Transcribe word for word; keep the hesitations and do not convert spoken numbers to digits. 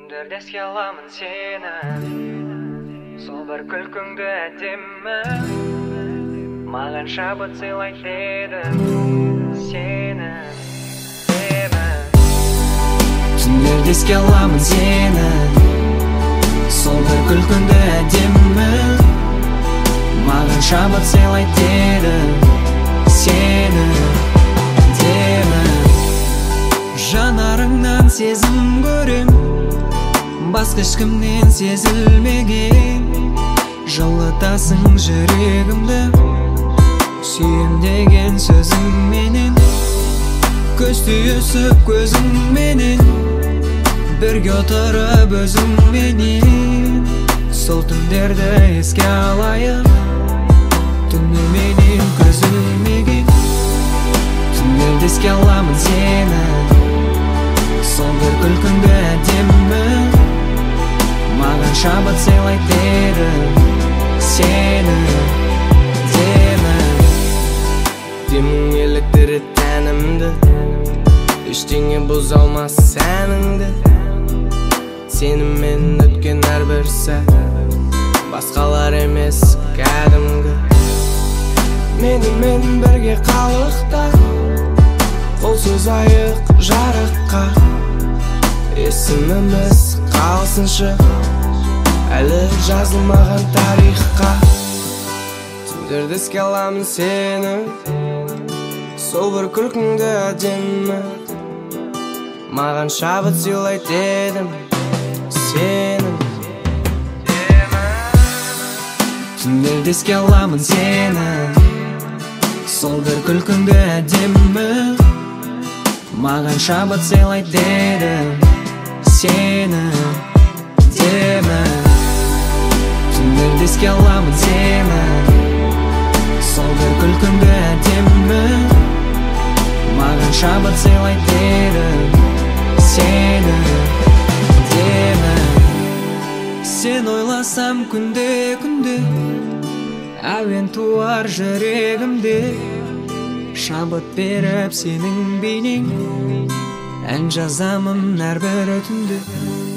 Түндерде еске аламын сені, сол бір күлкіңді әдемі, маған шабыт сыйлайды едім сені, сені. Түндерде еске аламын сені, сол бір күлкіңді әдемі, маған шабыт сыйлайды едім сені, әдемі. Жанарыңнан сезім көрем, басқа ешкімнен сезілмеген. Жылытасың жүрегімді, сүйем деген сөзіңменен. Көз түйісіп көзіңменен, бірге отырып өзіңменен. Сол түндерді еске алайын, түніменен көз ілмеген. Түндерді еске аламын сені, сол бір күлкіңді әдемі, маған шабыт сыйлайды едім сені, әдемі. Демің еліктірі тәнімді, ештеңе бұза алмас сәніңді. Сенімен өткен әрбір сәт басқалар емес кәдімгі. Менімен бірге қалықта, қол сөз айық жарыққа. Есіміміз қалсыншы әлі жазылмаған тарихқа. Түндерде еске аламын сені, сол бір күлкіңді әдемі, маған шабыт сыйлайды едім сені. Түндерде еске аламын сені, сол бір күлкіңді әдемі, маған шабыт сыйлайды едім сені, әдемі. Түндерде еске аламын сені, сол бір күлкіңді әдемі, маған шабыт сыйлайды едім сені, әдемі. Сен ойласам күнде-күнде, әуен туар жүрегімде. Шабыт беріп сенің бейнең, ән жазамын әрбір түнде.